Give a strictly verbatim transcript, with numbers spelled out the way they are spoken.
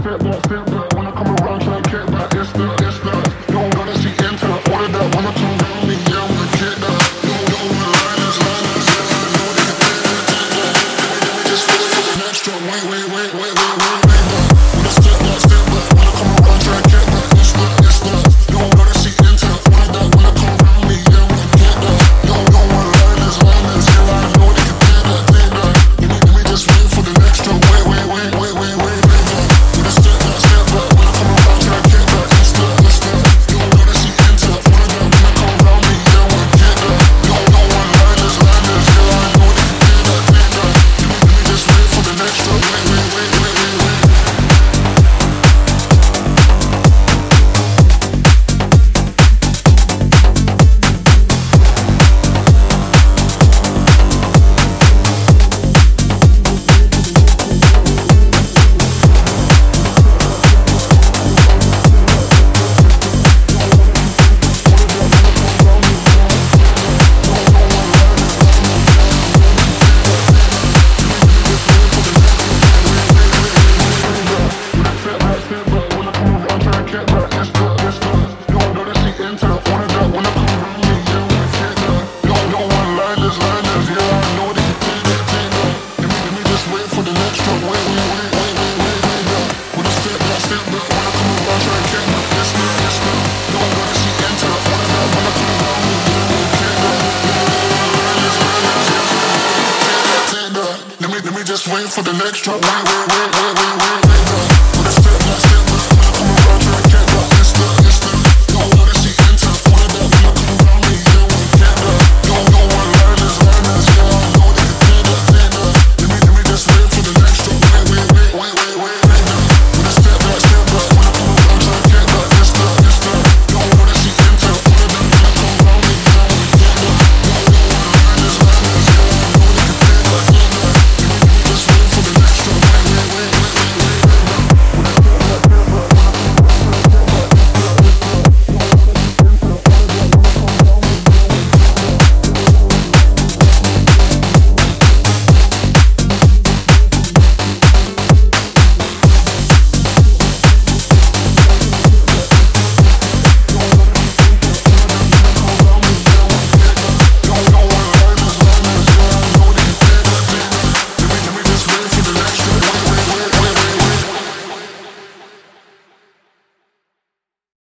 step back, step back. When I come around, try to get back. It's the, it's the. You don't gotta see into the order that wanna come around me. Yeah, I'm gonna get that. You don't know my liners, liners. Yeah, I know they can take that, take that. Let me just wait for the next drop. Wait, wait, wait, wait, wait, wait, wait. When I step back, step back. When I come around, try to get back. It's the, it's the. You don't gotta see into the order that wanna come around me. Yeah, I'm gonna get that. You don't know my liners, liners. Yeah, I know they can take that, take that. Let me, let me just wait for the next drop. Wait, wait, wait, wait, wait, wait. Just wait for the next drop. Wait, wait.